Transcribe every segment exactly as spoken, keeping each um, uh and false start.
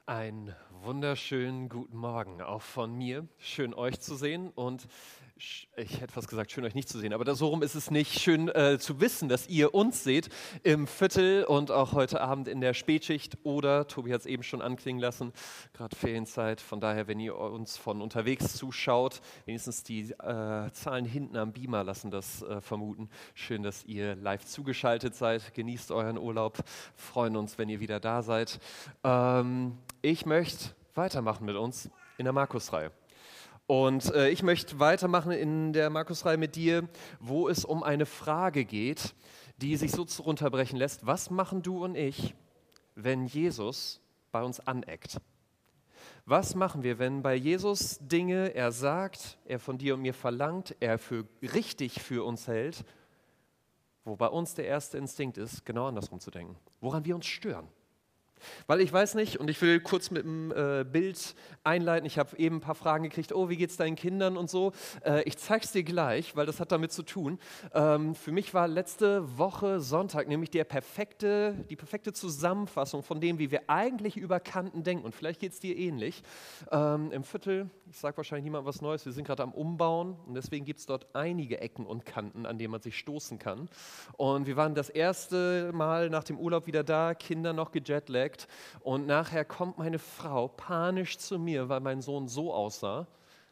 Einen wunderschönen guten Morgen auch von mir. Schön euch zu sehen und sch- ich hätte fast gesagt, schön euch nicht zu sehen, aber da, so rum ist es nicht. Schön äh, zu wissen, dass ihr uns seht im Viertel und auch heute Abend in der Spätschicht oder, Tobi hat es eben schon anklingen lassen, gerade Ferienzeit. Von daher, wenn ihr uns von unterwegs zuschaut, wenigstens die äh, Zahlen hinten am Beamer lassen das äh, vermuten. Schön, dass ihr live zugeschaltet seid. Genießt euren Urlaub. Freuen uns, wenn ihr wieder da seid. Ähm, Ich möchte weitermachen mit uns in der Markus-Reihe. Und äh, ich möchte weitermachen in der Markus-Reihe mit dir, wo es um eine Frage geht, die sich so runterbrechen lässt. Was machen du und ich, wenn Jesus bei uns aneckt? Was machen wir, wenn bei Jesus Dinge er sagt, er von dir und mir verlangt, er für richtig für uns hält, wo bei uns der erste Instinkt ist, genau andersrum zu denken, woran wir uns stören? Weil ich weiß nicht, und ich will kurz mit dem äh, Bild einleiten, ich habe eben ein paar Fragen gekriegt, oh, wie geht's deinen Kindern und so. Äh, ich zeig's dir gleich, weil das hat damit zu tun. Ähm, für mich war letzte Woche Sonntag nämlich der perfekte, die perfekte Zusammenfassung von dem, wie wir eigentlich über Kanten denken. Und vielleicht geht's dir ähnlich. Ähm, Im Viertel, ich sage wahrscheinlich niemandem was Neues, wir sind gerade am Umbauen und deswegen gibt es dort einige Ecken und Kanten, an denen man sich stoßen kann. Und wir waren das erste Mal nach dem Urlaub wieder da, Kinder noch gejetlaggt. Und nachher kommt meine Frau panisch zu mir, weil mein Sohn so aussah.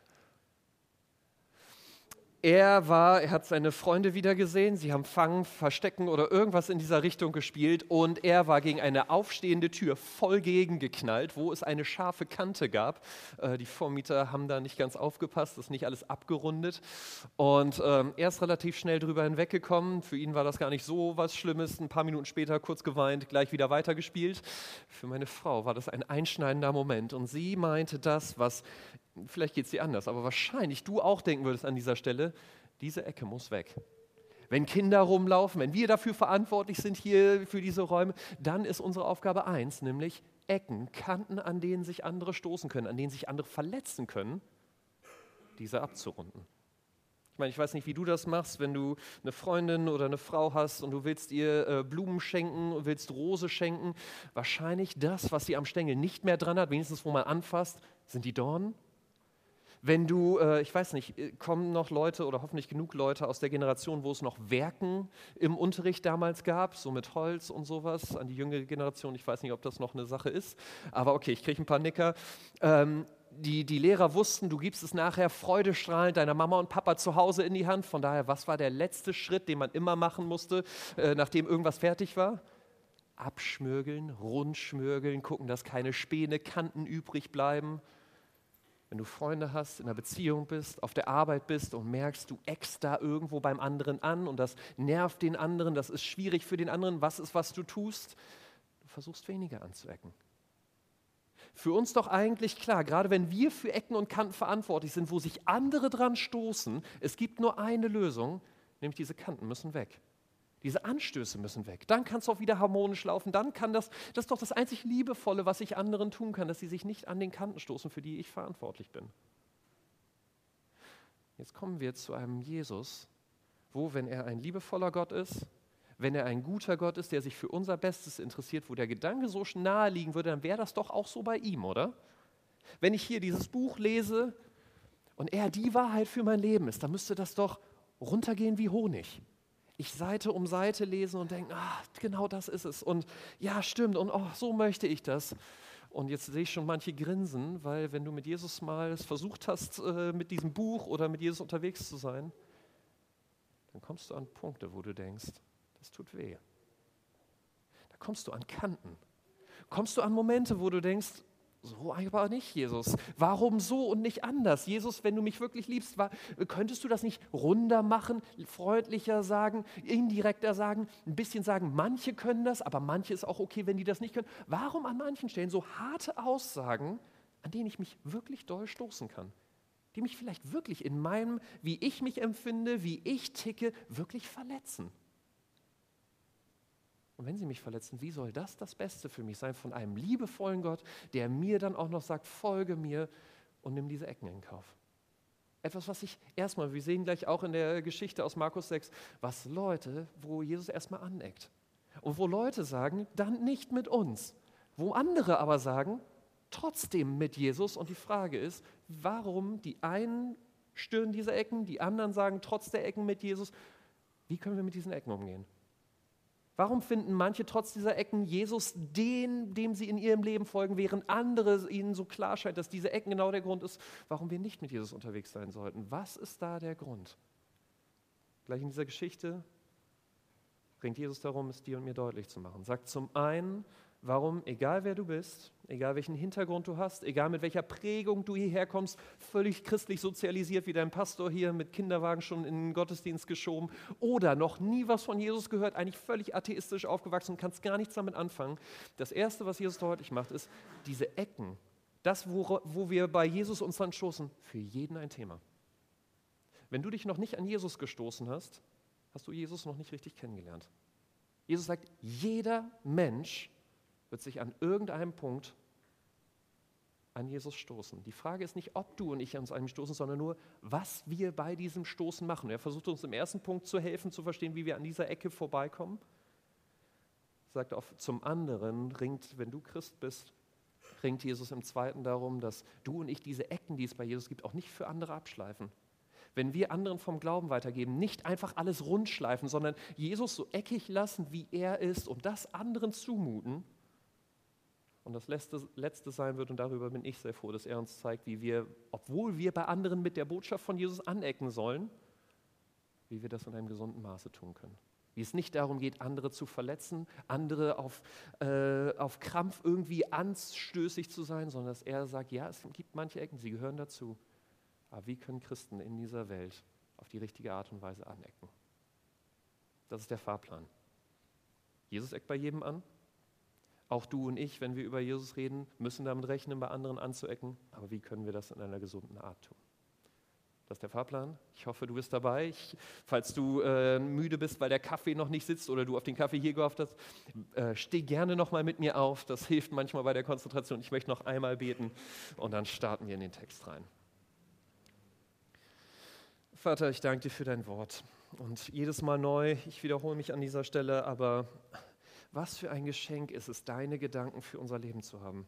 Er war, er hat seine Freunde wieder gesehen, sie haben Fangen, Verstecken oder irgendwas in dieser Richtung gespielt und er war gegen eine aufstehende Tür voll gegengeknallt, wo es eine scharfe Kante gab. Äh, die Vormieter haben da nicht ganz aufgepasst, das ist nicht alles abgerundet und ähm, er ist relativ schnell drüber hinweggekommen. Für ihn war das gar nicht so was Schlimmes, ein paar Minuten später kurz geweint, gleich wieder weitergespielt. Für meine Frau war das ein einschneidender Moment und sie meinte das, was vielleicht geht es dir anders, aber wahrscheinlich du auch denken würdest an dieser Stelle, diese Ecke muss weg. Wenn Kinder rumlaufen, wenn wir dafür verantwortlich sind hier für diese Räume, dann ist unsere Aufgabe eins, nämlich Ecken, Kanten, an denen sich andere stoßen können, an denen sich andere verletzen können, diese abzurunden. Ich meine, ich weiß nicht, wie du das machst, wenn du eine Freundin oder eine Frau hast und du willst ihr äh, Blumen schenken, willst Rose schenken. Wahrscheinlich das, was sie am Stängel nicht mehr dran hat, wenigstens wo man anfasst, sind die Dornen. Wenn du, äh, ich weiß nicht, kommen noch Leute oder hoffentlich genug Leute aus der Generation, wo es noch Werken im Unterricht damals gab, so mit Holz und sowas, an die jüngere Generation, ich weiß nicht, ob das noch eine Sache ist, aber okay, ich kriege ein paar Nicker. Ähm, die, die Lehrer wussten, du gibst es nachher freudestrahlend deiner Mama und Papa zu Hause in die Hand, von daher, was war der letzte Schritt, den man immer machen musste, äh, nachdem irgendwas fertig war? Abschmürgeln, rundschmürgeln, gucken, dass keine Späne, Kanten übrig bleiben. Wenn du Freunde hast, in einer Beziehung bist, auf der Arbeit bist und merkst, du eckst da irgendwo beim anderen an und das nervt den anderen, das ist schwierig für den anderen, was ist, was du tust? Du versuchst weniger anzuecken. Für uns doch eigentlich klar, gerade wenn wir für Ecken und Kanten verantwortlich sind, wo sich andere dran stoßen, es gibt nur eine Lösung, nämlich diese Kanten müssen weg. Diese Anstöße müssen weg. Dann kann es auch wieder harmonisch laufen. Dann kann das, das ist doch das einzig Liebevolle, was ich anderen tun kann, dass sie sich nicht an den Kanten stoßen, für die ich verantwortlich bin. Jetzt kommen wir zu einem Jesus, wo, wenn er ein liebevoller Gott ist, wenn er ein guter Gott ist, der sich für unser Bestes interessiert, wo der Gedanke so nahe liegen würde, dann wäre das doch auch so bei ihm, oder? Wenn ich hier dieses Buch lese und er die Wahrheit für mein Leben ist, dann müsste das doch runtergehen wie Honig. Ich Seite um Seite lesen und denke, ah, genau das ist es. Und ja, stimmt, und oh, so möchte ich das. Und jetzt sehe ich schon manche grinsen, weil wenn du mit Jesus mal es versucht hast, äh, mit diesem Buch oder mit Jesus unterwegs zu sein, dann kommst du an Punkte, wo du denkst, das tut weh. Da kommst du an Kanten. Kommst du an Momente, wo du denkst, so aber nicht, Jesus. Warum so und nicht anders? Jesus, wenn du mich wirklich liebst, war, könntest du das nicht runder machen, freundlicher sagen, indirekter sagen, ein bisschen sagen, manche können das, aber manche ist auch okay, wenn die das nicht können. Warum an manchen Stellen so harte Aussagen, an denen ich mich wirklich doll stoßen kann? Die mich vielleicht wirklich in meinem, wie ich mich empfinde, wie ich ticke, wirklich verletzen? Und wenn sie mich verletzen, wie soll das das Beste für mich sein von einem liebevollen Gott, der mir dann auch noch sagt, folge mir und nimm diese Ecken in Kauf? Etwas, was ich erstmal, wir sehen gleich auch in der Geschichte aus Markus sechs, was Leute, wo Jesus erstmal aneckt. Und wo Leute sagen, dann nicht mit uns. Wo andere aber sagen, trotzdem mit Jesus. Und die Frage ist, warum die einen stören diese Ecken, die anderen sagen trotz der Ecken mit Jesus. Wie können wir mit diesen Ecken umgehen? Warum finden manche trotz dieser Ecken Jesus den, dem sie in ihrem Leben folgen, während andere ihnen so klar scheint, dass diese Ecken genau der Grund ist, warum wir nicht mit Jesus unterwegs sein sollten? Was ist da der Grund? Gleich in dieser Geschichte bringt Jesus darum, es dir und mir deutlich zu machen. Sagt zum einen, warum, egal wer du bist, egal welchen Hintergrund du hast, egal mit welcher Prägung du hierher kommst, völlig christlich sozialisiert wie dein Pastor hier, mit Kinderwagen schon in den Gottesdienst geschoben oder noch nie was von Jesus gehört, eigentlich völlig atheistisch aufgewachsen und kannst gar nichts damit anfangen. Das Erste, was Jesus deutlich macht, ist, diese Ecken, das, wo, wo wir bei Jesus uns dann stoßen, für jeden ein Thema. Wenn du dich noch nicht an Jesus gestoßen hast, hast du Jesus noch nicht richtig kennengelernt. Jesus sagt, jeder Mensch wird sich an irgendeinem Punkt an Jesus stoßen. Die Frage ist nicht, ob du und ich uns an ihm stoßen, sondern nur, was wir bei diesem Stoßen machen. Er versucht uns im ersten Punkt zu helfen, zu verstehen, wie wir an dieser Ecke vorbeikommen. Sagt auch zum anderen, ringt, wenn du Christ bist, ringt Jesus im zweiten darum, dass du und ich diese Ecken, die es bei Jesus gibt, auch nicht für andere abschleifen. Wenn wir anderen vom Glauben weitergeben, nicht einfach alles rundschleifen, sondern Jesus so eckig lassen, wie er ist und das anderen zumuten. Und das Letzte, Letzte sein wird, und darüber bin ich sehr froh, dass er uns zeigt, wie wir, obwohl wir bei anderen mit der Botschaft von Jesus anecken sollen, wie wir das in einem gesunden Maße tun können. Wie es nicht darum geht, andere zu verletzen, andere auf, äh, auf Krampf irgendwie anstößig zu sein, sondern dass er sagt, ja, es gibt manche Ecken, sie gehören dazu. Aber wie können Christen in dieser Welt auf die richtige Art und Weise anecken? Das ist der Fahrplan. Jesus eckt bei jedem an. Auch du und ich, wenn wir über Jesus reden, müssen damit rechnen, bei anderen anzuecken. Aber wie können wir das in einer gesunden Art tun? Das ist der Fahrplan. Ich hoffe, du bist dabei. Ich, falls du äh, müde bist, weil der Kaffee noch nicht sitzt oder du auf den Kaffee hier gehofft hast, äh, steh gerne noch mal mit mir auf. Das hilft manchmal bei der Konzentration. Ich möchte noch einmal beten und dann starten wir in den Text rein. Vater, ich danke dir für dein Wort. Und jedes Mal neu, ich wiederhole mich an dieser Stelle, aber was für ein Geschenk ist es, deine Gedanken für unser Leben zu haben.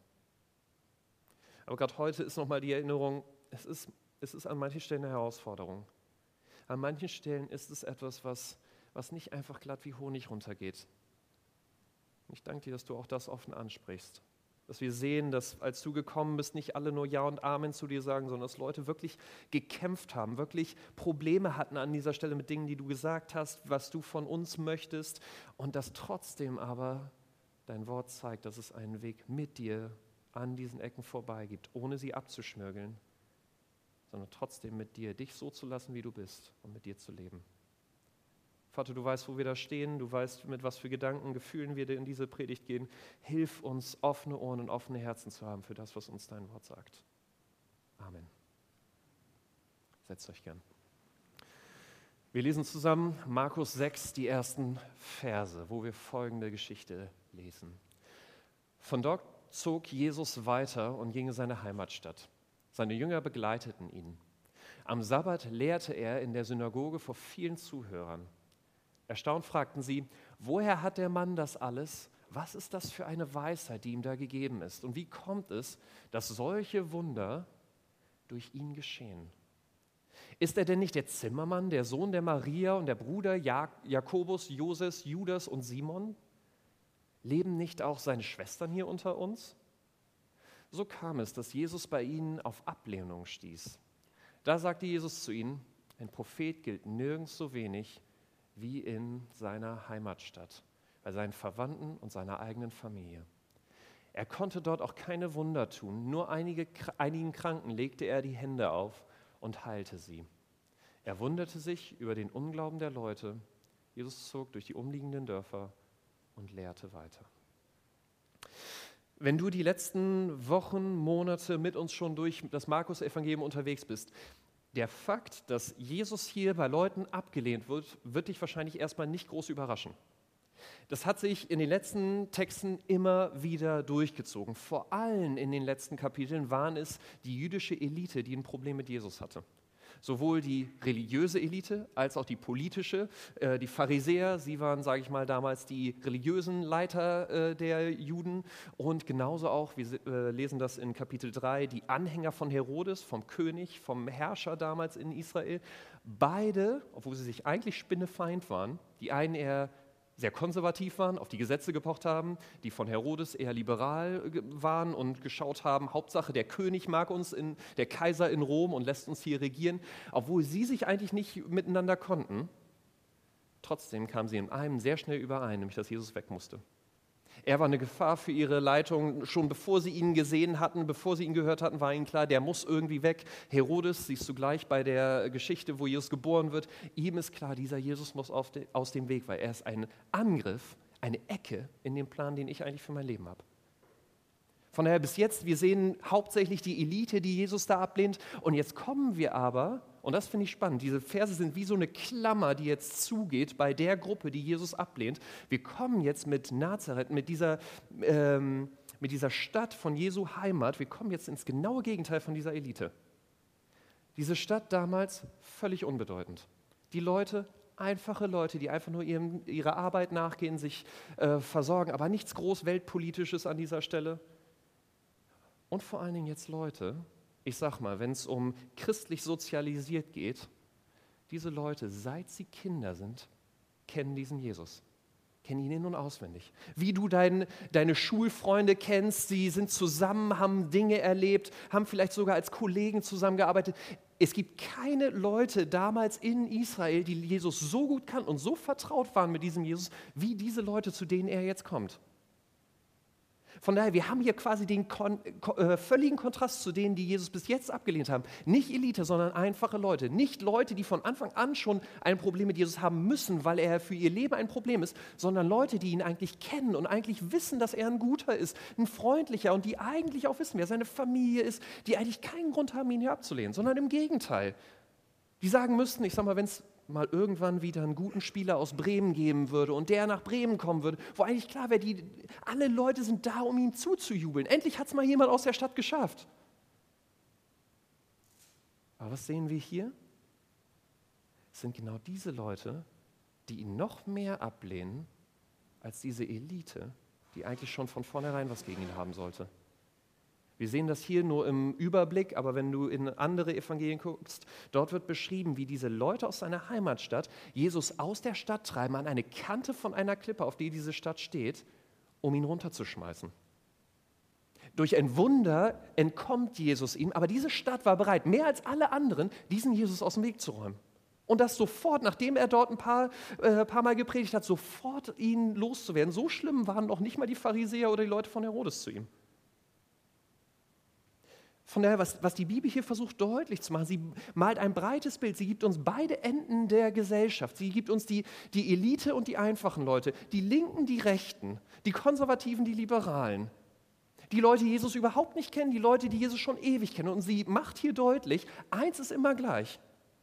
Aber gerade heute ist nochmal die Erinnerung, es ist, es ist an manchen Stellen eine Herausforderung. An manchen Stellen ist es etwas, was, was nicht einfach glatt wie Honig runtergeht. Ich danke dir, dass du auch das offen ansprichst. Dass wir sehen, dass als du gekommen bist, nicht alle nur Ja und Amen zu dir sagen, sondern dass Leute wirklich gekämpft haben, wirklich Probleme hatten an dieser Stelle mit Dingen, die du gesagt hast, was du von uns möchtest. Und dass trotzdem aber dein Wort zeigt, dass es einen Weg mit dir an diesen Ecken vorbei gibt, ohne sie abzuschmirgeln, sondern trotzdem mit dir, dich so zu lassen, wie du bist und mit dir zu leben. Vater, du weißt, wo wir da stehen, du weißt, mit was für Gedanken, Gefühlen wir in diese Predigt gehen. Hilf uns, offene Ohren und offene Herzen zu haben für das, was uns dein Wort sagt. Amen. Setzt euch gern. Wir lesen zusammen Markus sechs, die ersten Verse, wo wir folgende Geschichte lesen. Von dort zog Jesus weiter und ging in seine Heimatstadt. Seine Jünger begleiteten ihn. Am Sabbat lehrte er in der Synagoge vor vielen Zuhörern. Erstaunt fragten sie, woher hat der Mann das alles? Was ist das für eine Weisheit, die ihm da gegeben ist? Und wie kommt es, dass solche Wunder durch ihn geschehen? Ist er denn nicht der Zimmermann, der Sohn der Maria und der Bruder Jak- Jakobus, Joses, Judas und Simon? Leben nicht auch seine Schwestern hier unter uns? So kam es, dass Jesus bei ihnen auf Ablehnung stieß. Da sagte Jesus zu ihnen, ein Prophet gilt nirgends so wenig wie in seiner Heimatstadt, bei seinen Verwandten und seiner eigenen Familie. Er konnte dort auch keine Wunder tun, nur einige, einigen Kranken legte er die Hände auf und heilte sie. Er wunderte sich über den Unglauben der Leute. Jesus zog durch die umliegenden Dörfer und lehrte weiter. Wenn du die letzten Wochen, Monate mit uns schon durch das Markus-Evangelium unterwegs bist, der Fakt, dass Jesus hier bei Leuten abgelehnt wird, wird dich wahrscheinlich erstmal nicht groß überraschen. Das hat sich in den letzten Texten immer wieder durchgezogen. Vor allem in den letzten Kapiteln waren es die jüdische Elite, die ein Problem mit Jesus hatte. Sowohl die religiöse Elite als auch die politische. Äh, die Pharisäer, sie waren, sage ich mal, damals die religiösen Leiter äh, der Juden. Und genauso auch, wir äh, lesen das in Kapitel drei, die Anhänger von Herodes, vom König, vom Herrscher damals in Israel. Beide, obwohl sie sich eigentlich spinnefeind waren, die einen eher sehr konservativ waren, auf die Gesetze gepocht haben, die von Herodes eher liberal waren und geschaut haben, Hauptsache der König mag uns, in, der Kaiser in Rom und lässt uns hier regieren, obwohl sie sich eigentlich nicht miteinander konnten. Trotzdem kamen sie in einem sehr schnell überein, nämlich dass Jesus weg musste. Er war eine Gefahr für ihre Leitung. Schon bevor sie ihn gesehen hatten, bevor sie ihn gehört hatten, war ihnen klar, der muss irgendwie weg. Herodes, siehst du gleich bei der Geschichte, wo Jesus geboren wird, ihm ist klar, dieser Jesus muss auf de, aus dem Weg, weil er ist ein Angriff, eine Ecke in dem Plan, den ich eigentlich für mein Leben habe. Von daher bis jetzt, wir sehen hauptsächlich die Elite, die Jesus da ablehnt. Und jetzt kommen wir aber, und das finde ich spannend, diese Verse sind wie so eine Klammer, die jetzt zugeht bei der Gruppe, die Jesus ablehnt. Wir kommen jetzt mit Nazareth, mit dieser, ähm, mit dieser Stadt von Jesu Heimat, wir kommen jetzt ins genaue Gegenteil von dieser Elite. Diese Stadt damals völlig unbedeutend. Die Leute, einfache Leute, die einfach nur ihrem, ihrer Arbeit nachgehen, sich äh, versorgen, aber nichts groß Weltpolitisches an dieser Stelle. Und vor allen Dingen jetzt Leute, ich sag mal, wenn es um christlich sozialisiert geht, diese Leute, seit sie Kinder sind, kennen diesen Jesus, kennen ihn in- und auswendig. Wie du dein, deine Schulfreunde kennst, sie sind zusammen, haben Dinge erlebt, haben vielleicht sogar als Kollegen zusammengearbeitet. Es gibt keine Leute damals in Israel, die Jesus so gut kannten und so vertraut waren mit diesem Jesus, wie diese Leute, zu denen er jetzt kommt. Von daher, wir haben hier quasi den kon- ko- äh, völligen Kontrast zu denen, die Jesus bis jetzt abgelehnt haben. Nicht Elite, sondern einfache Leute. Nicht Leute, die von Anfang an schon ein Problem mit Jesus haben müssen, weil er für ihr Leben ein Problem ist, sondern Leute, die ihn eigentlich kennen und eigentlich wissen, dass er ein guter ist, ein freundlicher und die eigentlich auch wissen, wer seine Familie ist, die eigentlich keinen Grund haben, ihn hier abzulehnen, sondern im Gegenteil. Die sagen müssten, ich sag mal, wenn es mal irgendwann wieder einen guten Spieler aus Bremen geben würde und der nach Bremen kommen würde, wo eigentlich klar wäre, die, alle Leute sind da, um ihm zuzujubeln. Endlich hat es mal jemand aus der Stadt geschafft. Aber was sehen wir hier? Es sind genau diese Leute, die ihn noch mehr ablehnen, als diese Elite, die eigentlich schon von vornherein was gegen ihn haben sollte. Wir sehen das hier nur im Überblick, aber wenn du in andere Evangelien guckst, dort wird beschrieben, wie diese Leute aus seiner Heimatstadt Jesus aus der Stadt treiben an eine Kante von einer Klippe, auf der diese Stadt steht, um ihn runterzuschmeißen. Durch ein Wunder entkommt Jesus ihm, aber diese Stadt war bereit, mehr als alle anderen, diesen Jesus aus dem Weg zu räumen. Und das sofort, nachdem er dort ein paar, äh, paar Mal gepredigt hat, sofort ihn loszuwerden. So schlimm waren noch nicht mal die Pharisäer oder die Leute von Herodes zu ihm. Von daher, was, was die Bibel hier versucht deutlich zu machen, sie malt ein breites Bild, sie gibt uns beide Enden der Gesellschaft, sie gibt uns die, die Elite und die einfachen Leute, die Linken, die Rechten, die Konservativen, die Liberalen, die Leute, die Jesus überhaupt nicht kennen, die Leute, die Jesus schon ewig kennen. Und sie macht hier deutlich, eins ist immer gleich.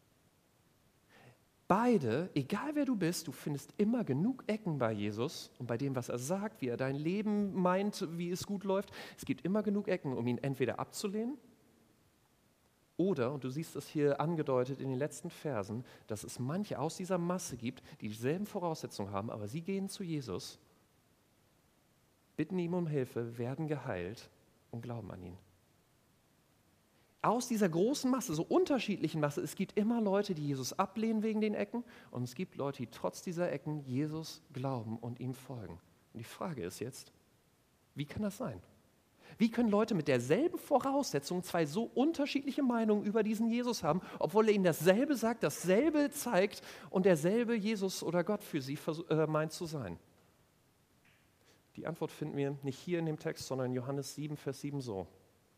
Beide, egal wer du bist, du findest immer genug Ecken bei Jesus und bei dem, was er sagt, wie er dein Leben meint, wie es gut läuft. Es gibt immer genug Ecken, um ihn entweder abzulehnen oder, und du siehst es hier angedeutet in den letzten Versen, dass es manche aus dieser Masse gibt, die dieselben Voraussetzungen haben, aber sie gehen zu Jesus, bitten ihm um Hilfe, werden geheilt und glauben an ihn. Aus dieser großen Masse, so unterschiedlichen Masse, es gibt immer Leute, die Jesus ablehnen wegen den Ecken und es gibt Leute, die trotz dieser Ecken Jesus glauben und ihm folgen. Und die Frage ist jetzt, wie kann das sein? Wie können Leute mit derselben Voraussetzung zwei so unterschiedliche Meinungen über diesen Jesus haben, obwohl er ihnen dasselbe sagt, dasselbe zeigt und derselbe Jesus oder Gott für sie äh, meint zu sein? Die Antwort finden wir nicht hier in dem Text, sondern in Johannes sieben, Vers sieben so.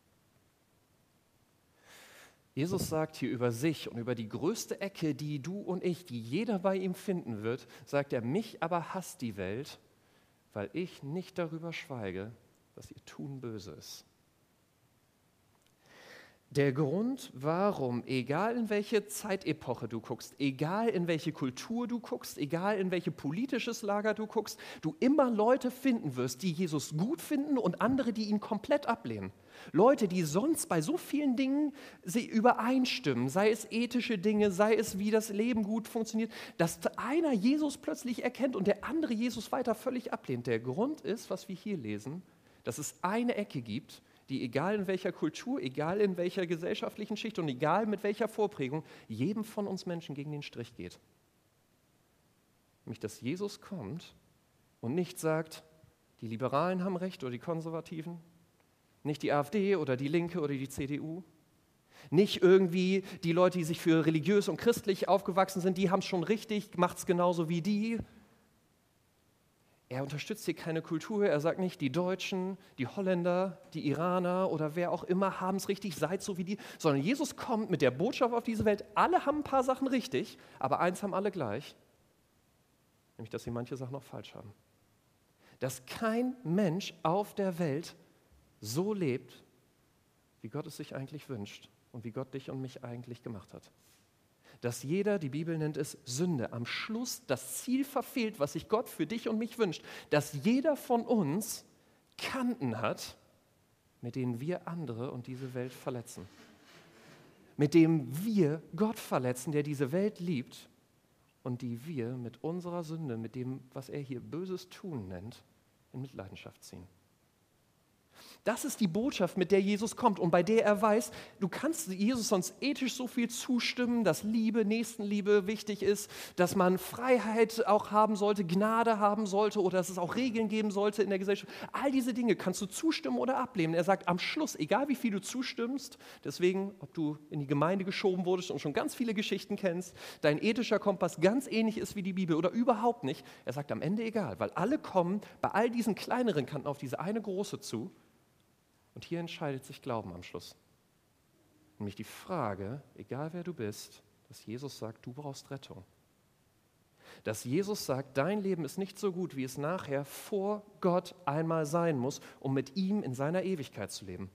Jesus sagt hier über sich und über die größte Ecke, die du und ich, die jeder bei ihm finden wird, sagt er, mich aber hasst die Welt, weil ich nicht darüber schweige, dass ihr Tun böse ist. Der Grund, warum, egal in welche Zeitepoche du guckst, egal in welche Kultur du guckst, egal in welche politisches Lager du guckst, du immer Leute finden wirst, die Jesus gut finden und andere, die ihn komplett ablehnen. Leute, die sonst bei so vielen Dingen sie übereinstimmen, sei es ethische Dinge, sei es wie das Leben gut funktioniert, dass einer Jesus plötzlich erkennt und der andere Jesus weiter völlig ablehnt. Der Grund ist, was wir hier lesen, dass es eine Ecke gibt, die egal in welcher Kultur, egal in welcher gesellschaftlichen Schicht und egal mit welcher Vorprägung, jedem von uns Menschen gegen den Strich geht. Nämlich, dass Jesus kommt und nicht sagt, die Liberalen haben recht oder die Konservativen, nicht die AfD oder die Linke oder die C D U, nicht irgendwie die Leute, die sich für religiös und christlich aufgewachsen sind, die haben es schon richtig, macht es genauso wie die. Er unterstützt hier keine Kultur, er sagt nicht, die Deutschen, die Holländer, die Iraner oder wer auch immer haben es richtig, seid so wie die, sondern Jesus kommt mit der Botschaft auf diese Welt, alle haben ein paar Sachen richtig, aber eins haben alle gleich, nämlich, dass sie manche Sachen noch falsch haben. Dass kein Mensch auf der Welt so lebt, wie Gott es sich eigentlich wünscht und wie Gott dich und mich eigentlich gemacht hat. Dass jeder, die Bibel nennt es Sünde, am Schluss das Ziel verfehlt, was sich Gott für dich und mich wünscht, dass jeder von uns Kanten hat, mit denen wir andere und diese Welt verletzen. Mit dem wir Gott verletzen, der diese Welt liebt und die wir mit unserer Sünde, mit dem, was er hier Böses tun nennt, in Mitleidenschaft ziehen. Das ist die Botschaft, mit der Jesus kommt und bei der er weiß, du kannst Jesus sonst ethisch so viel zustimmen, dass Liebe, Nächstenliebe wichtig ist, dass man Freiheit auch haben sollte, Gnade haben sollte oder dass es auch Regeln geben sollte in der Gesellschaft. All diese Dinge kannst du zustimmen oder ablehnen. Er sagt am Schluss, egal wie viel du zustimmst, deswegen, ob du in die Gemeinde geschoben wurdest und schon ganz viele Geschichten kennst, dein ethischer Kompass ganz ähnlich ist wie die Bibel oder überhaupt nicht, er sagt am Ende egal, weil alle kommen bei all diesen kleineren Kanten auf diese eine große zu. Und hier entscheidet sich Glauben am Schluss. Nämlich die Frage, egal wer du bist, dass Jesus sagt, du brauchst Rettung. Dass Jesus sagt, dein Leben ist nicht so gut, wie es nachher vor Gott einmal sein muss, um mit ihm in seiner Ewigkeit zu leben.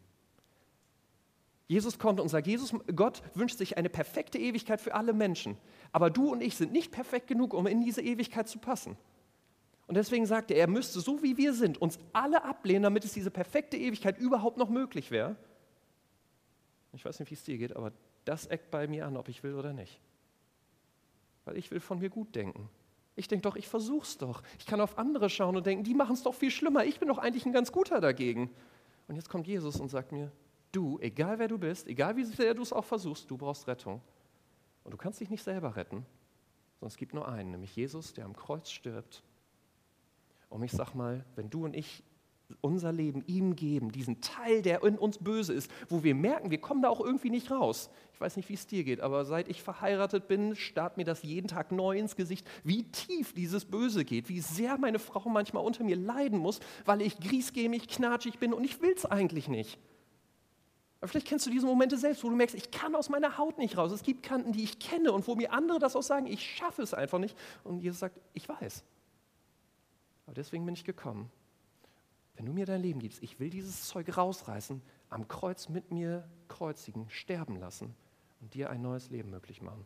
Jesus kommt und sagt, Jesus, Gott wünscht sich eine perfekte Ewigkeit für alle Menschen. Aber du und ich sind nicht perfekt genug, um in diese Ewigkeit zu passen. Und deswegen sagt er, er müsste, so wie wir sind, uns alle ablehnen, damit es diese perfekte Ewigkeit überhaupt noch möglich wäre. Ich weiß nicht, wie es dir geht, aber das eckt bei mir an, ob ich will oder nicht. Weil ich will von mir gut denken. Ich denke doch, ich versuch's doch. Ich kann auf andere schauen und denken, die machen es doch viel schlimmer. Ich bin doch eigentlich ein ganz guter dagegen. Und jetzt kommt Jesus und sagt mir, du, egal wer du bist, egal wie sehr du es auch versuchst, du brauchst Rettung. Und du kannst dich nicht selber retten, sondern es gibt nur einen, nämlich Jesus, der am Kreuz stirbt. Und ich sag mal, wenn du und ich unser Leben ihm geben, diesen Teil, der in uns böse ist, wo wir merken, wir kommen da auch irgendwie nicht raus. Ich weiß nicht, wie es dir geht, aber seit ich verheiratet bin, starrt mir das jeden Tag neu ins Gesicht, wie tief dieses Böse geht, wie sehr meine Frau manchmal unter mir leiden muss, weil ich griesgrämig, knatschig bin und ich will es eigentlich nicht. Aber vielleicht kennst du diese Momente selbst, wo du merkst, ich kann aus meiner Haut nicht raus. Es gibt Kanten, die ich kenne und wo mir andere das auch sagen, ich schaffe es einfach nicht. Und Jesus sagt, ich weiß. Aber deswegen bin ich gekommen. Wenn du mir dein Leben gibst, ich will dieses Zeug rausreißen, am Kreuz mit mir kreuzigen, sterben lassen und dir ein neues Leben möglich machen.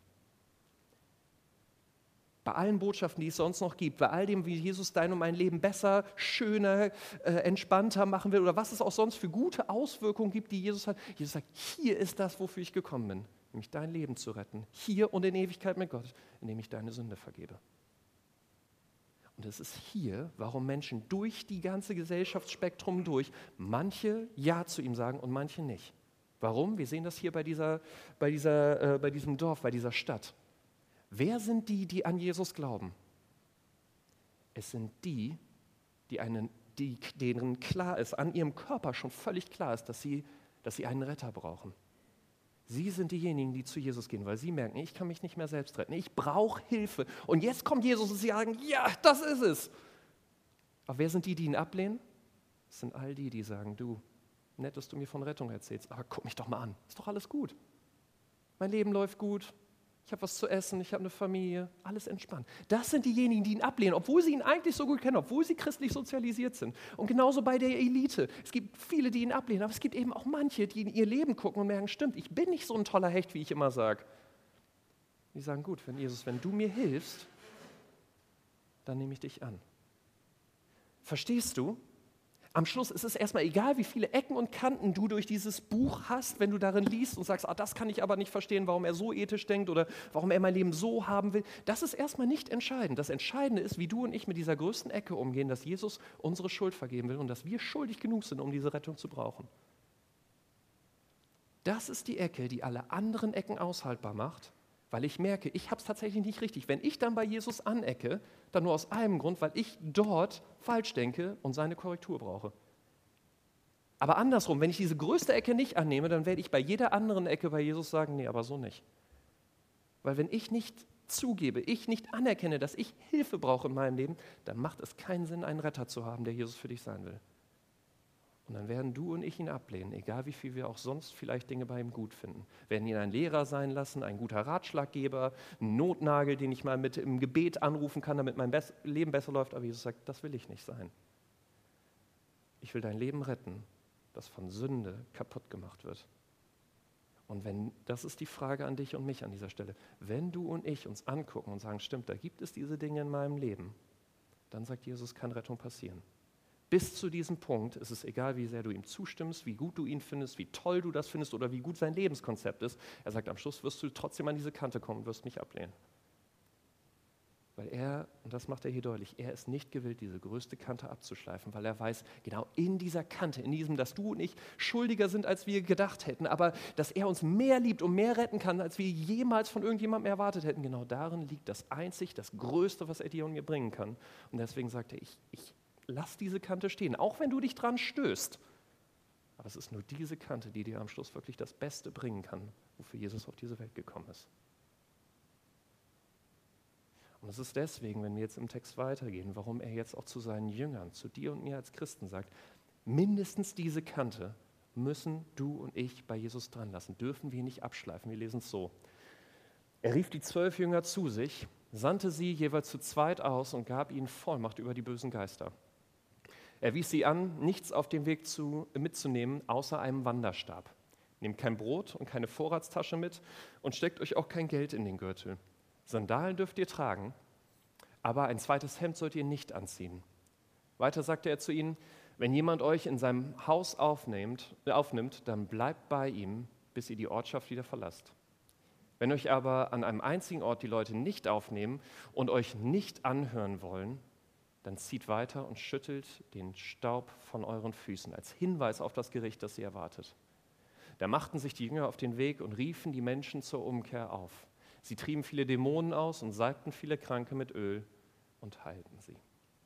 Bei allen Botschaften, die es sonst noch gibt, bei all dem, wie Jesus dein und mein Leben besser, schöner, äh, entspannter machen will oder was es auch sonst für gute Auswirkungen gibt, die Jesus hat. Jesus sagt, hier ist das, wofür ich gekommen bin, nämlich dein Leben zu retten. Hier und in Ewigkeit mit Gott, indem ich deine Sünde vergebe. Und es ist hier, warum Menschen durch die ganze Gesellschaftsspektrum durch manche Ja zu ihm sagen und manche nicht. Warum? Wir sehen das hier bei, dieser, bei, dieser, äh, bei diesem Dorf, bei dieser Stadt. Wer sind die, die an Jesus glauben? Es sind die, die einen, die, denen klar ist, an ihrem Körper schon völlig klar ist, dass sie, dass sie einen Retter brauchen. Sie sind diejenigen, die zu Jesus gehen, weil sie merken, ich kann mich nicht mehr selbst retten, ich brauche Hilfe. Und jetzt kommt Jesus und sie sagen, ja, das ist es. Aber wer sind die, die ihn ablehnen? Es sind all die, die sagen, du, nett, dass du mir von Rettung erzählst, aber guck mich doch mal an, ist doch alles gut. Mein Leben läuft gut, ich habe was zu essen, ich habe eine Familie, alles entspannt. Das sind diejenigen, die ihn ablehnen, obwohl sie ihn eigentlich so gut kennen, obwohl sie christlich sozialisiert sind. Und genauso bei der Elite. Es gibt viele, die ihn ablehnen, aber es gibt eben auch manche, die in ihr Leben gucken und merken, stimmt, ich bin nicht so ein toller Hecht, wie ich immer sage. Die sagen, gut, wenn Jesus, wenn du mir hilfst, dann nehme ich dich an. Verstehst du? Am Schluss ist es erstmal egal, wie viele Ecken und Kanten du durch dieses Buch hast, wenn du darin liest und sagst, ah, das kann ich aber nicht verstehen, warum er so ethisch denkt oder warum er mein Leben so haben will. Das ist erstmal nicht entscheidend. Das Entscheidende ist, wie du und ich mit dieser größten Ecke umgehen, dass Jesus unsere Schuld vergeben will und dass wir schuldig genug sind, um diese Rettung zu brauchen. Das ist die Ecke, die alle anderen Ecken aushaltbar macht, weil ich merke, ich habe es tatsächlich nicht richtig. Wenn ich dann bei Jesus anecke, dann nur aus einem Grund, weil ich dort falsch denke und seine Korrektur brauche. Aber andersrum, wenn ich diese größte Ecke nicht annehme, dann werde ich bei jeder anderen Ecke bei Jesus sagen, nee, aber so nicht. Weil wenn ich nicht zugebe, ich nicht anerkenne, dass ich Hilfe brauche in meinem Leben, dann macht es keinen Sinn, einen Retter zu haben, der Jesus für dich sein will. Und dann werden du und ich ihn ablehnen, egal wie viel wir auch sonst vielleicht Dinge bei ihm gut finden. Wir werden ihn ein Lehrer sein lassen, ein guter Ratschlaggeber, ein Notnagel, den ich mal mit im Gebet anrufen kann, damit mein Bes- Leben besser läuft. Aber Jesus sagt, das will ich nicht sein. Ich will dein Leben retten, das von Sünde kaputt gemacht wird. Und wenn, das ist die Frage an dich und mich an dieser Stelle, wenn du und ich uns angucken und sagen, stimmt, da gibt es diese Dinge in meinem Leben, dann sagt Jesus, kann Rettung passieren. Bis zu diesem Punkt ist es egal, wie sehr du ihm zustimmst, wie gut du ihn findest, wie toll du das findest oder wie gut sein Lebenskonzept ist. Er sagt, am Schluss wirst du trotzdem an diese Kante kommen und wirst mich ablehnen. Weil er, und das macht er hier deutlich, er ist nicht gewillt, diese größte Kante abzuschleifen, weil er weiß, genau in dieser Kante, in diesem, dass du und ich schuldiger sind, als wir gedacht hätten, aber dass er uns mehr liebt und mehr retten kann, als wir jemals von irgendjemandem erwartet hätten, genau darin liegt das einzig, das Größte, was er dir und mir bringen kann. Und deswegen sagt er, ich, ich lass diese Kante stehen, auch wenn du dich dran stößt. Aber es ist nur diese Kante, die dir am Schluss wirklich das Beste bringen kann, wofür Jesus auf diese Welt gekommen ist. Und es ist deswegen, wenn wir jetzt im Text weitergehen, warum er jetzt auch zu seinen Jüngern, zu dir und mir als Christen sagt, mindestens diese Kante müssen du und ich bei Jesus dran lassen, dürfen wir nicht abschleifen. Wir lesen es so. Er rief die zwölf Jünger zu sich, sandte sie jeweils zu zweit aus und gab ihnen Vollmacht über die bösen Geister. Er wies sie an, nichts auf dem Weg zu, mitzunehmen, außer einem Wanderstab. Nehmt kein Brot und keine Vorratstasche mit und steckt euch auch kein Geld in den Gürtel. Sandalen dürft ihr tragen, aber ein zweites Hemd sollt ihr nicht anziehen. Weiter sagte er zu ihnen, wenn jemand euch in seinem Haus aufnimmt, aufnimmt, dann bleibt bei ihm, bis ihr die Ortschaft wieder verlasst. Wenn euch aber an einem einzigen Ort die Leute nicht aufnehmen und euch nicht anhören wollen, dann zieht weiter und schüttelt den Staub von euren Füßen als Hinweis auf das Gericht, das sie erwartet. Da machten sich die Jünger auf den Weg und riefen die Menschen zur Umkehr auf. Sie trieben viele Dämonen aus und salbten viele Kranke mit Öl und heilten sie.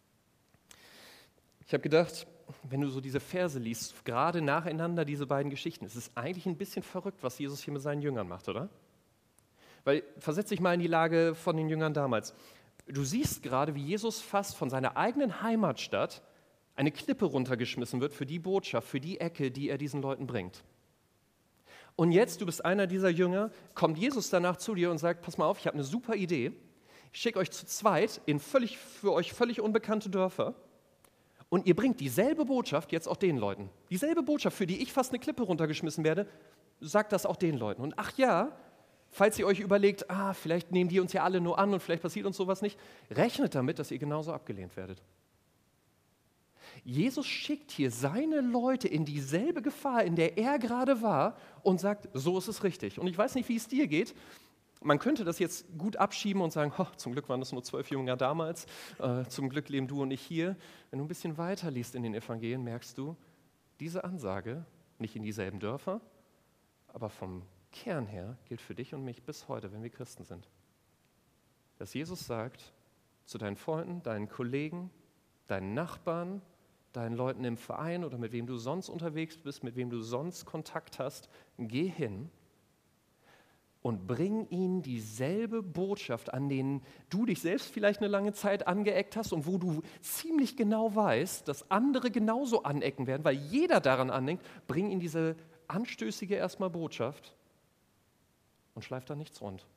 Ich habe gedacht, wenn du so diese Verse liest, gerade nacheinander diese beiden Geschichten, es ist eigentlich ein bisschen verrückt, was Jesus hier mit seinen Jüngern macht, oder? Weil, versetz dich mal in die Lage von den Jüngern damals. Du siehst gerade, wie Jesus fast von seiner eigenen Heimatstadt eine Klippe runtergeschmissen wird für die Botschaft, für die Ecke, die er diesen Leuten bringt. Und jetzt, du bist einer dieser Jünger, kommt Jesus danach zu dir und sagt, pass mal auf, ich habe eine super Idee. Ich schicke euch zu zweit in völlig, für euch völlig unbekannte Dörfer und ihr bringt dieselbe Botschaft jetzt auch den Leuten. Dieselbe Botschaft, für die ich fast eine Klippe runtergeschmissen werde, sagt das auch den Leuten. Und ach ja, falls ihr euch überlegt, ah, vielleicht nehmen die uns ja alle nur an und vielleicht passiert uns sowas nicht, rechnet damit, dass ihr genauso abgelehnt werdet. Jesus schickt hier seine Leute in dieselbe Gefahr, in der er gerade war und sagt, so ist es richtig. Und ich weiß nicht, wie es dir geht. Man könnte das jetzt gut abschieben und sagen, oh, zum Glück waren das nur zwölf Jünger damals, äh, zum Glück leben du und ich hier. Wenn du ein bisschen weiter liest in den Evangelien, merkst du, diese Ansage, nicht in dieselben Dörfer, aber vom Kern her gilt für dich und mich bis heute, wenn wir Christen sind. Dass Jesus sagt zu deinen Freunden, deinen Kollegen, deinen Nachbarn, deinen Leuten im Verein oder mit wem du sonst unterwegs bist, mit wem du sonst Kontakt hast, geh hin und bring ihnen dieselbe Botschaft, an denen du dich selbst vielleicht eine lange Zeit angeeckt hast und wo du ziemlich genau weißt, dass andere genauso anecken werden, weil jeder daran aneckt, bring ihnen diese anstößige erstmal Botschaft und schleif da nichts rund.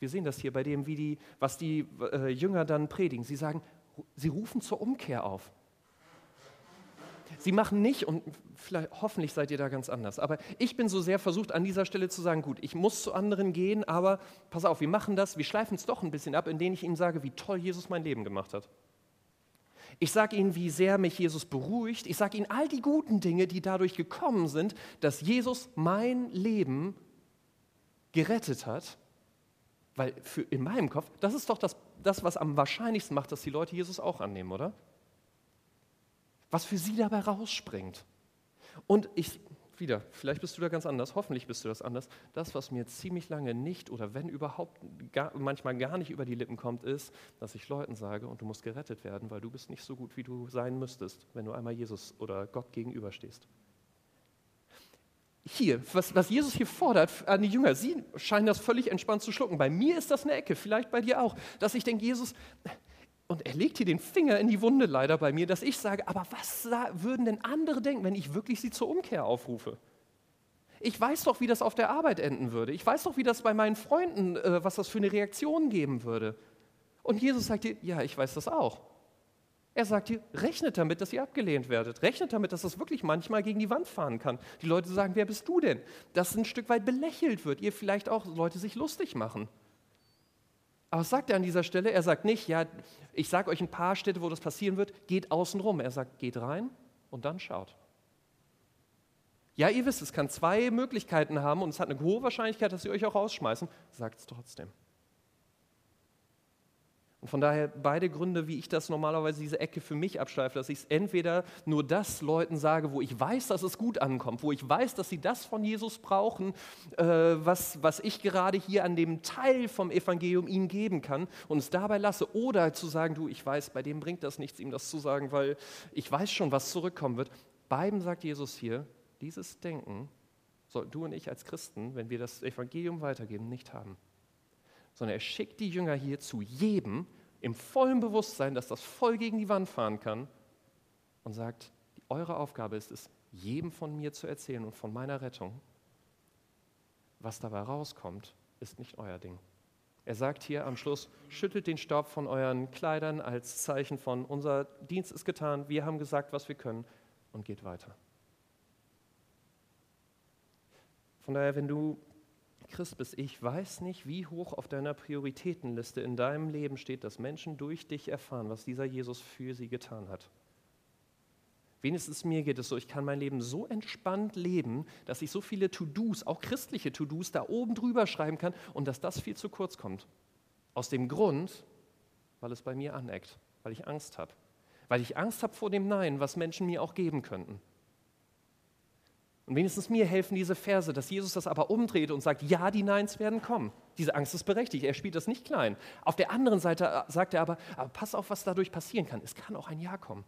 Wir sehen das hier bei dem, wie die, was die äh, Jünger dann predigen. Sie sagen, sie rufen zur Umkehr auf. Sie machen nicht, und vielleicht, hoffentlich seid ihr da ganz anders, aber ich bin so sehr versucht, an dieser Stelle zu sagen, gut, ich muss zu anderen gehen, aber pass auf, wir machen das, wir schleifen es doch ein bisschen ab, indem ich ihnen sage, wie toll Jesus mein Leben gemacht hat. Ich sage ihnen, wie sehr mich Jesus beruhigt. Ich sage ihnen all die guten Dinge, die dadurch gekommen sind, dass Jesus mein Leben gerettet hat. Weil für, in meinem Kopf, das ist doch das, das, was am wahrscheinlichsten macht, dass die Leute Jesus auch annehmen, oder? Was für sie dabei rausspringt. Und ich, wieder, vielleicht bist du da ganz anders, hoffentlich bist du das anders. Das, was mir ziemlich lange nicht oder wenn überhaupt gar, manchmal gar nicht über die Lippen kommt, ist, dass ich Leuten sage, und du musst gerettet werden, weil du bist nicht so gut, wie du sein müsstest, wenn du einmal Jesus oder Gott gegenüberstehst. Hier, was, was Jesus hier fordert an die Jünger, sie scheinen das völlig entspannt zu schlucken. Bei mir ist das eine Ecke, vielleicht bei dir auch, dass ich denke, Jesus, und er legt hier den Finger in die Wunde leider bei mir, dass ich sage, aber was würden denn andere denken, wenn ich wirklich sie zur Umkehr aufrufe? Ich weiß doch, wie das auf der Arbeit enden würde. Ich weiß doch, wie das bei meinen Freunden, äh, was das für eine Reaktion geben würde. Und Jesus sagt dir, ja, ich weiß das auch. Er sagt dir, rechnet damit, dass ihr abgelehnt werdet. Rechnet damit, dass das wirklich manchmal gegen die Wand fahren kann. Die Leute sagen, wer bist du denn? Dass ein Stück weit belächelt wird. Ihr vielleicht auch Leute sich lustig machen. Aber was sagt er an dieser Stelle? Er sagt nicht, ja, ich sage euch ein paar Städte, wo das passieren wird, geht außen rum. Er sagt, geht rein und dann schaut. Ja, ihr wisst, es kann zwei Möglichkeiten haben und es hat eine hohe Wahrscheinlichkeit, dass sie euch auch rausschmeißen. Sagt es trotzdem. Und von daher beide Gründe, wie ich das normalerweise diese Ecke für mich abschleife, dass ich es entweder nur das Leuten sage, wo ich weiß, dass es gut ankommt, wo ich weiß, dass sie das von Jesus brauchen, äh, was, was ich gerade hier an dem Teil vom Evangelium ihnen geben kann und es dabei lasse, oder zu sagen, du, ich weiß, bei dem bringt das nichts, ihm das zu sagen, weil ich weiß schon, was zurückkommen wird. Beiden sagt Jesus hier, dieses Denken sollten du und ich als Christen, wenn wir das Evangelium weitergeben, nicht haben. Sondern er schickt die Jünger hier zu jedem im vollen Bewusstsein, dass das voll gegen die Wand fahren kann und sagt, eure Aufgabe ist es, jedem von mir zu erzählen und von meiner Rettung. Was dabei rauskommt, ist nicht euer Ding. Er sagt hier am Schluss, schüttelt den Staub von euren Kleidern als Zeichen von, unser Dienst ist getan, wir haben gesagt, was wir können und geht weiter. Von daher, wenn du Christ bist, ich weiß nicht, wie hoch auf deiner Prioritätenliste in deinem Leben steht, dass Menschen durch dich erfahren, was dieser Jesus für sie getan hat. Wenigstens mir geht es so, ich kann mein Leben so entspannt leben, dass ich so viele To-Dos, auch christliche To-Dos, da oben drüber schreiben kann und dass das viel zu kurz kommt. Aus dem Grund, weil es bei mir aneckt, weil ich Angst habe. Weil ich Angst habe vor dem Nein, was Menschen mir auch geben könnten. Und wenigstens mir helfen diese Verse, dass Jesus das aber umdreht und sagt, ja, die Neins werden kommen. Diese Angst ist berechtigt, er spielt das nicht klein. Auf der anderen Seite sagt er aber, aber pass auf, was dadurch passieren kann. Es kann auch ein Ja kommen.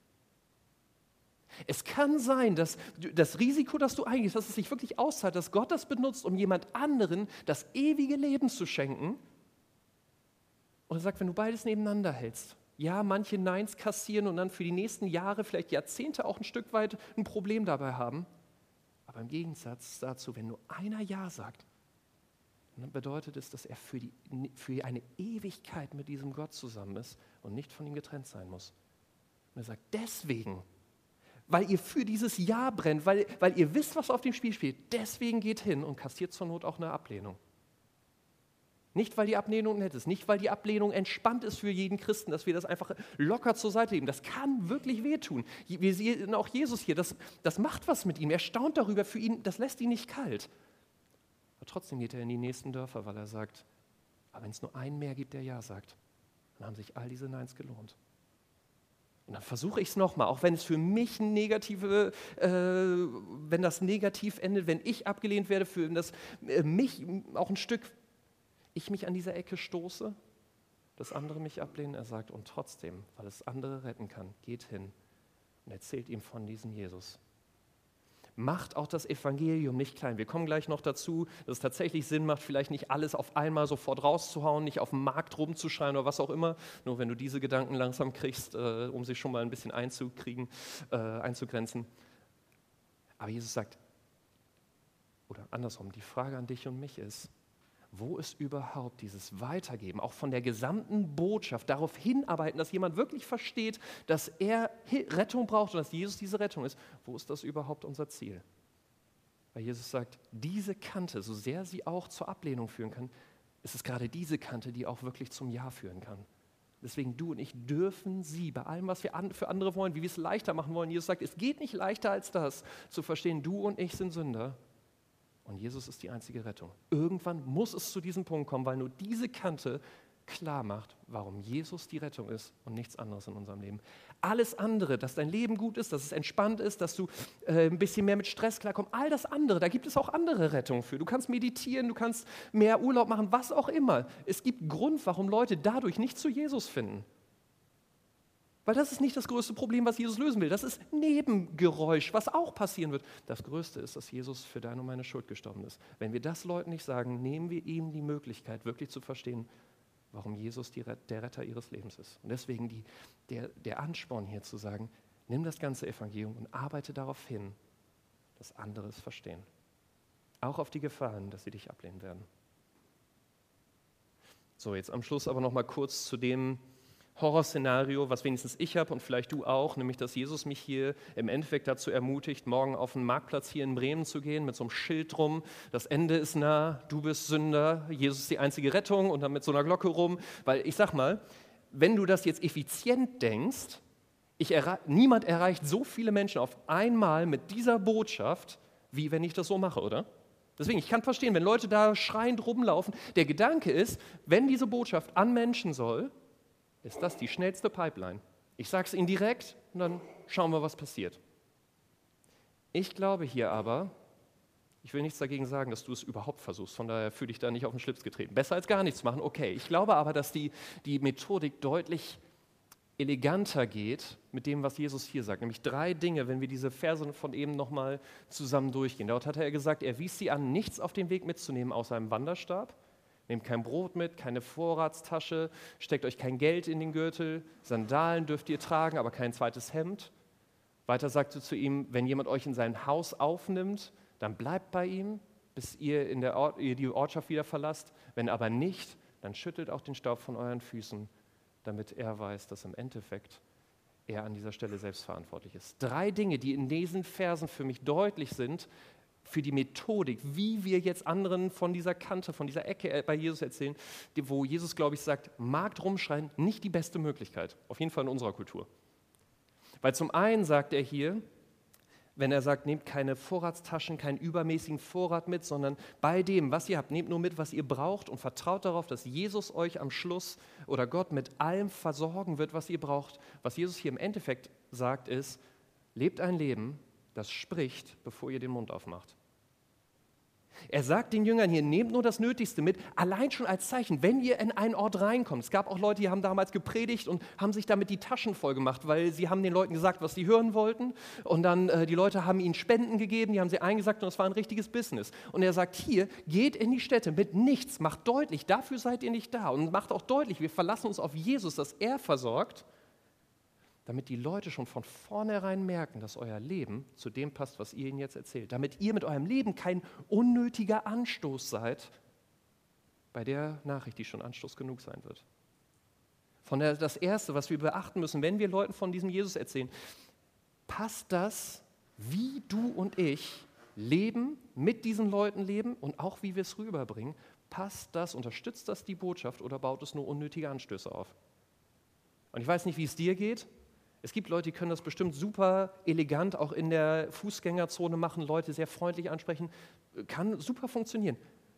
Es kann sein, dass das Risiko, das du eingehst, dass es sich wirklich auszahlt, dass Gott das benutzt, um jemand anderen das ewige Leben zu schenken. Und er sagt, wenn du beides nebeneinander hältst, ja, manche Neins kassieren und dann für die nächsten Jahre, vielleicht Jahrzehnte auch ein Stück weit ein Problem dabei haben. Aber im Gegensatz dazu, wenn nur einer Ja sagt, dann bedeutet es, dass er für, die, für eine Ewigkeit mit diesem Gott zusammen ist und nicht von ihm getrennt sein muss. Und er sagt, deswegen, weil ihr für dieses Ja brennt, weil, weil ihr wisst, was auf dem Spiel spielt, deswegen geht hin und kassiert zur Not auch eine Ablehnung. Nicht, weil die Ablehnung nett ist, nicht, weil die Ablehnung entspannt ist für jeden Christen, dass wir das einfach locker zur Seite legen. Das kann wirklich wehtun. Wir sehen auch Jesus hier, das, das macht was mit ihm. Er staunt darüber, für ihn, das lässt ihn nicht kalt. Aber trotzdem geht er in die nächsten Dörfer, weil er sagt, aber wenn es nur einen mehr gibt, der Ja sagt, dann haben sich all diese Neins gelohnt. Und dann versuche ich es nochmal, auch wenn es für mich ein negative, äh, wenn das negativ endet, wenn ich abgelehnt werde, für das äh, mich auch ein Stück ich mich an dieser Ecke stoße, dass andere mich ablehnen. Er sagt, und trotzdem, weil es andere retten kann, geht hin und erzählt ihm von diesem Jesus. Macht auch das Evangelium nicht klein. Wir kommen gleich noch dazu, dass es tatsächlich Sinn macht, vielleicht nicht alles auf einmal sofort rauszuhauen, nicht auf dem Markt rumzuschreien oder was auch immer. Nur wenn du diese Gedanken langsam kriegst, äh, um sich schon mal ein bisschen einzukriegen, äh, einzugrenzen. Aber Jesus sagt, oder andersrum, die Frage an dich und mich ist, wo ist überhaupt dieses Weitergeben, auch von der gesamten Botschaft, darauf hinarbeiten, dass jemand wirklich versteht, dass er Rettung braucht und dass Jesus diese Rettung ist, wo ist das überhaupt unser Ziel? Weil Jesus sagt, diese Kante, so sehr sie auch zur Ablehnung führen kann, ist es gerade diese Kante, die auch wirklich zum Ja führen kann. Deswegen du und ich dürfen sie, bei allem, was wir an, für andere wollen, wie wir es leichter machen wollen, Jesus sagt, es geht nicht leichter als das, zu verstehen, du und ich sind Sünder und Jesus ist die einzige Rettung. Irgendwann muss es zu diesem Punkt kommen, weil nur diese Kante klar macht, warum Jesus die Rettung ist und nichts anderes in unserem Leben. Alles andere, dass dein Leben gut ist, dass es entspannt ist, dass du äh, ein bisschen mehr mit Stress klarkommst, all das andere, da gibt es auch andere Rettungen für. Du kannst meditieren, du kannst mehr Urlaub machen, was auch immer. Es gibt Grund, warum Leute dadurch nicht zu Jesus finden. Weil das ist nicht das größte Problem, was Jesus lösen will. Das ist Nebengeräusch, was auch passieren wird. Das Größte ist, dass Jesus für deine und meine Schuld gestorben ist. Wenn wir das Leuten nicht sagen, nehmen wir ihm die Möglichkeit, wirklich zu verstehen, warum Jesus die, der Retter ihres Lebens ist. Und deswegen die, der, der Ansporn hier zu sagen, nimm das ganze Evangelium und arbeite darauf hin, dass andere es verstehen. Auch auf die Gefahren, dass sie dich ablehnen werden. So, jetzt am Schluss aber noch mal kurz zu dem Horrorszenario, was wenigstens ich habe und vielleicht du auch, nämlich dass Jesus mich hier im Endeffekt dazu ermutigt, morgen auf den Marktplatz hier in Bremen zu gehen mit so einem Schild drum, das Ende ist nah, du bist Sünder, Jesus ist die einzige Rettung und dann mit so einer Glocke rum, weil ich sag mal, wenn du das jetzt effizient denkst, ich erre- niemand erreicht so viele Menschen auf einmal mit dieser Botschaft, wie wenn ich das so mache, oder? Deswegen, ich kann verstehen, wenn Leute da schreiend rumlaufen, der Gedanke ist, wenn diese Botschaft an Menschen soll, ist das die schnellste Pipeline. Ich sage es Ihnen direkt und dann schauen wir, was passiert. Ich glaube hier aber, ich will nichts dagegen sagen, dass du es überhaupt versuchst, von daher fühle ich da nicht auf den Schlips getreten. Besser als gar nichts machen, okay. Ich glaube aber, dass die, die Methodik deutlich eleganter geht mit dem, was Jesus hier sagt. Nämlich drei Dinge, wenn wir diese Verse von eben nochmal zusammen durchgehen. Dort hat er gesagt, er wies sie an, nichts auf den Weg mitzunehmen außer einem Wanderstab. Nehmt kein Brot mit, keine Vorratstasche, steckt euch kein Geld in den Gürtel, Sandalen dürft ihr tragen, aber kein zweites Hemd. Weiter sagte zu ihm, wenn jemand euch in sein Haus aufnimmt, dann bleibt bei ihm, bis ihr, in der Ort, ihr die Ortschaft wieder verlasst. Wenn aber nicht, dann schüttelt auch den Staub von euren Füßen, damit er weiß, dass im Endeffekt er an dieser Stelle selbst verantwortlich ist. Drei Dinge, die in diesen Versen für mich deutlich sind, für die Methodik, wie wir jetzt anderen von dieser Kante, von dieser Ecke bei Jesus erzählen, wo Jesus, glaube ich, sagt, Markt rumschreien, nicht die beste Möglichkeit, auf jeden Fall in unserer Kultur. Weil zum einen sagt er hier, wenn er sagt, nehmt keine Vorratstaschen, keinen übermäßigen Vorrat mit, sondern bei dem, was ihr habt, nehmt nur mit, was ihr braucht und vertraut darauf, dass Jesus euch am Schluss oder Gott mit allem versorgen wird, was ihr braucht. Was Jesus hier im Endeffekt sagt, ist, lebt ein Leben, das spricht, bevor ihr den Mund aufmacht. Er sagt den Jüngern hier, nehmt nur das Nötigste mit, allein schon als Zeichen, wenn ihr in einen Ort reinkommt. Es gab auch Leute, die haben damals gepredigt und haben sich damit die Taschen voll gemacht, weil sie haben den Leuten gesagt, was sie hören wollten. Und dann äh, die Leute haben ihnen Spenden gegeben, die haben sie eingesackt und es war ein richtiges Business. Und er sagt hier, geht in die Städte mit nichts, macht deutlich, dafür seid ihr nicht da. Und macht auch deutlich, wir verlassen uns auf Jesus, dass er versorgt, damit die Leute schon von vornherein merken, dass euer Leben zu dem passt, was ihr ihnen jetzt erzählt. Damit ihr mit eurem Leben kein unnötiger Anstoß seid bei der Nachricht, die schon Anstoß genug sein wird. Von der, das Erste, was wir beachten müssen, wenn wir Leuten von diesem Jesus erzählen, passt das, wie du und ich leben, mit diesen Leuten leben und auch wie wir es rüberbringen, passt das, unterstützt das die Botschaft oder baut es nur unnötige Anstöße auf? Und ich weiß nicht, wie es dir geht. Es gibt Leute, die können das bestimmt super elegant auch in der Fußgängerzone machen, Leute sehr freundlich ansprechen. Kann super funktionieren.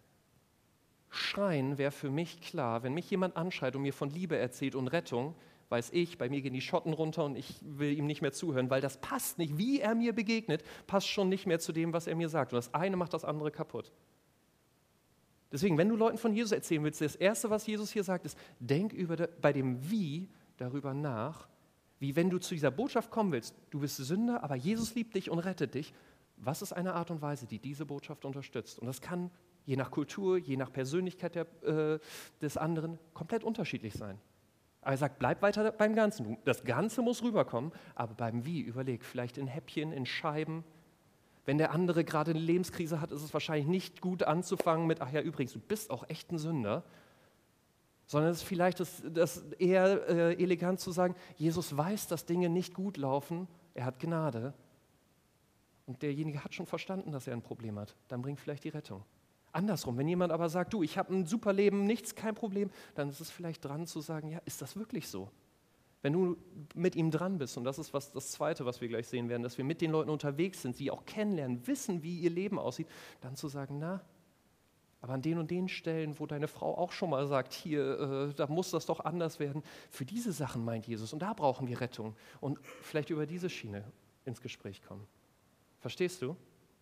Schreien wäre für mich klar, wenn mich jemand anschreit und mir von Liebe erzählt und Rettung, weiß ich, bei mir gehen die Schotten runter und ich will ihm nicht mehr zuhören, weil das passt nicht, wie er mir begegnet, passt schon nicht mehr zu dem, was er mir sagt. Und das eine macht das andere kaputt. Deswegen, wenn du Leuten von Jesus erzählen willst, das Erste, was Jesus hier sagt, ist, denk über de, bei dem Wie darüber nach, wie wenn du zu dieser Botschaft kommen willst, du bist Sünder, aber Jesus liebt dich und rettet dich. Was ist eine Art und Weise, die diese Botschaft unterstützt? Und das kann je nach Kultur, je nach Persönlichkeit der, äh, des anderen komplett unterschiedlich sein. Aber er sagt, bleib weiter beim Ganzen. Das Ganze muss rüberkommen, aber beim Wie überleg, vielleicht in Häppchen, in Scheiben. Wenn der andere gerade eine Lebenskrise hat, ist es wahrscheinlich nicht gut anzufangen mit, ach ja, übrigens, du bist auch echt ein Sünder, sondern es ist vielleicht das, das eher äh, elegant zu sagen, Jesus weiß, dass Dinge nicht gut laufen, er hat Gnade und derjenige hat schon verstanden, dass er ein Problem hat, dann bringt vielleicht die Rettung. Andersrum, wenn jemand aber sagt, du, ich habe ein super Leben, nichts, kein Problem, dann ist es vielleicht dran zu sagen, ja, ist das wirklich so? Wenn du mit ihm dran bist, und das ist was, das Zweite, was wir gleich sehen werden, dass wir mit den Leuten unterwegs sind, sie auch kennenlernen, wissen, wie ihr Leben aussieht, dann zu sagen, na, aber an den und den Stellen, wo deine Frau auch schon mal sagt, hier, äh, da muss das doch anders werden, für diese Sachen meint Jesus und da brauchen wir Rettung und vielleicht über diese Schiene ins Gespräch kommen. Verstehst du?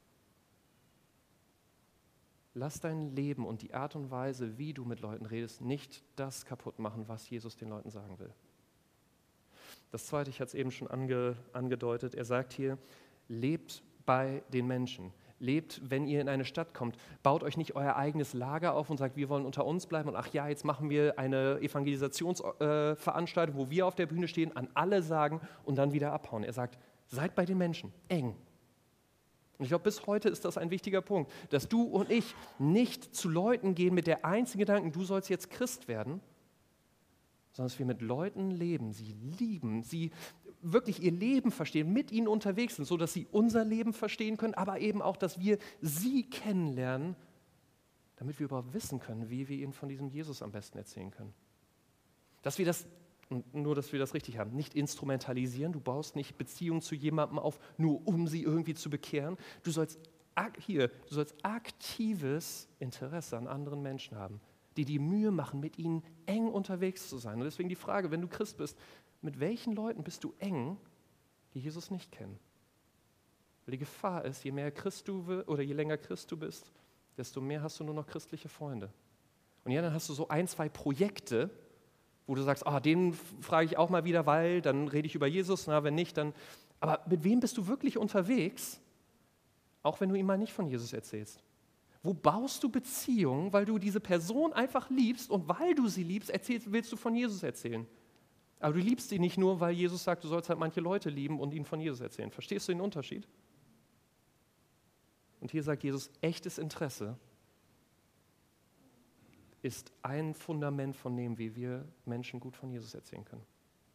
Lass dein Leben und die Art und Weise, wie du mit Leuten redest, nicht das kaputt machen, was Jesus den Leuten sagen will. Das Zweite, ich hatte es eben schon ange, angedeutet, er sagt hier, lebt bei den Menschen. Lebt, wenn ihr in eine Stadt kommt. Baut euch nicht euer eigenes Lager auf und sagt, wir wollen unter uns bleiben und ach ja, jetzt machen wir eine Evangelisationsveranstaltung, äh, wo wir auf der Bühne stehen, an alle sagen und dann wieder abhauen. Er sagt, seid bei den Menschen, eng. Und ich glaube, bis heute ist das ein wichtiger Punkt, dass du und ich nicht zu Leuten gehen mit der einzigen Gedanken, du sollst jetzt Christ werden, sondern dass wir mit Leuten leben, sie lieben, sie wirklich ihr Leben verstehen, mit ihnen unterwegs sind, sodass sie unser Leben verstehen können, aber eben auch, dass wir sie kennenlernen, damit wir überhaupt wissen können, wie wir ihnen von diesem Jesus am besten erzählen können. Dass wir das, nur dass wir das richtig haben, nicht instrumentalisieren, du baust nicht Beziehungen zu jemandem auf, nur um sie irgendwie zu bekehren. Du sollst, hier, du sollst aktives Interesse an anderen Menschen haben, die die Mühe machen, mit ihnen eng unterwegs zu sein. Und deswegen die Frage, wenn du Christ bist, mit welchen Leuten bist du eng, die Jesus nicht kennen? Weil die Gefahr ist, je mehr Christ du oder je länger Christ du bist, desto mehr hast du nur noch christliche Freunde. Und ja, dann hast du so ein, zwei Projekte, wo du sagst, ah, den frage ich auch mal wieder, weil dann rede ich über Jesus, na, wenn nicht, dann. Aber mit wem bist du wirklich unterwegs, auch wenn du ihm mal nicht von Jesus erzählst? Wo baust du Beziehungen, weil du diese Person einfach liebst und weil du sie liebst, erzählst, willst du von Jesus erzählen? Aber du liebst sie nicht nur, weil Jesus sagt, du sollst halt manche Leute lieben und ihnen von Jesus erzählen. Verstehst du den Unterschied? Und hier sagt Jesus, echtes Interesse ist ein Fundament von dem, wie wir Menschen gut von Jesus erzählen können.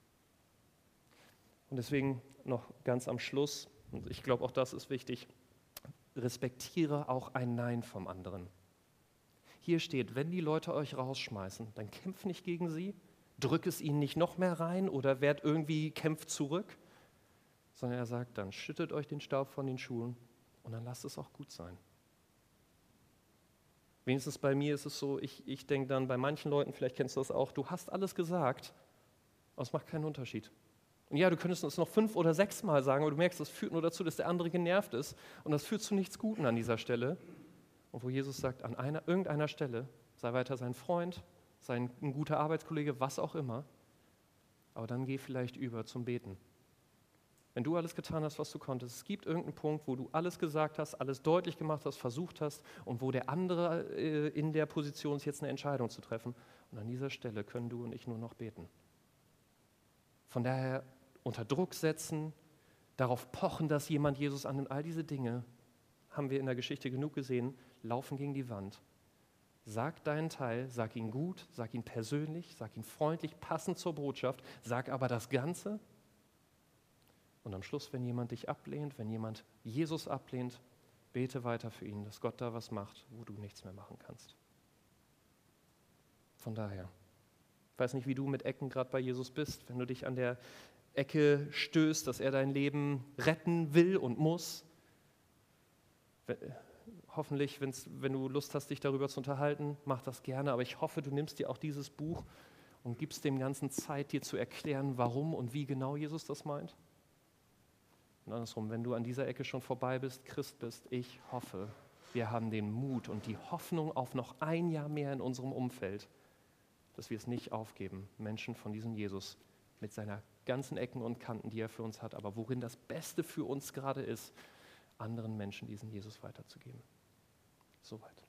Und deswegen noch ganz am Schluss, und ich glaube auch das ist wichtig, respektiere auch ein Nein vom anderen. Hier steht, wenn die Leute euch rausschmeißen, dann kämpft nicht gegen sie, drück es ihnen nicht noch mehr rein oder werd irgendwie, kämpft zurück, sondern er sagt dann, schüttet euch den Staub von den Schuhen und dann lasst es auch gut sein. Wenigstens bei mir ist es so, ich, ich denke dann bei manchen Leuten, vielleicht kennst du das auch, du hast alles gesagt, aber es macht keinen Unterschied. Und ja, du könntest es noch fünf oder sechs Mal sagen, aber du merkst, das führt nur dazu, dass der andere genervt ist und das führt zu nichts Guten an dieser Stelle. Und wo Jesus sagt, an einer, irgendeiner Stelle, sei weiter sein Freund, sei ein, ein guter Arbeitskollege, was auch immer, aber dann geh vielleicht über zum Beten. Wenn du alles getan hast, was du konntest, es gibt irgendeinen Punkt, wo du alles gesagt hast, alles deutlich gemacht hast, versucht hast und wo der andere äh, in der Position ist, jetzt eine Entscheidung zu treffen. Und an dieser Stelle können du und ich nur noch beten. Von daher unter Druck setzen, darauf pochen, dass jemand Jesus annimmt, all diese Dinge, haben wir in der Geschichte genug gesehen, laufen gegen die Wand. Sag deinen Teil, sag ihn gut, sag ihn persönlich, sag ihn freundlich, passend zur Botschaft, sag aber das Ganze. Und am Schluss, wenn jemand dich ablehnt, wenn jemand Jesus ablehnt, bete weiter für ihn, dass Gott da was macht, wo du nichts mehr machen kannst. Von daher, ich weiß nicht, wie du mit Ecken gerade bei Jesus bist, wenn du dich an der Ecke stößt, dass er dein Leben retten will und muss. Hoffentlich, wenn's, wenn du Lust hast, dich darüber zu unterhalten, mach das gerne, aber ich hoffe, du nimmst dir auch dieses Buch und gibst dem Ganzen Zeit, dir zu erklären, warum und wie genau Jesus das meint. Und andersrum, wenn du an dieser Ecke schon vorbei bist, Christ bist, ich hoffe, wir haben den Mut und die Hoffnung auf noch ein Jahr mehr in unserem Umfeld, dass wir es nicht aufgeben, Menschen von diesem Jesus mit seiner ganzen Ecken und Kanten, die er für uns hat, aber worin das Beste für uns gerade ist, anderen Menschen diesen Jesus weiterzugeben. Soweit.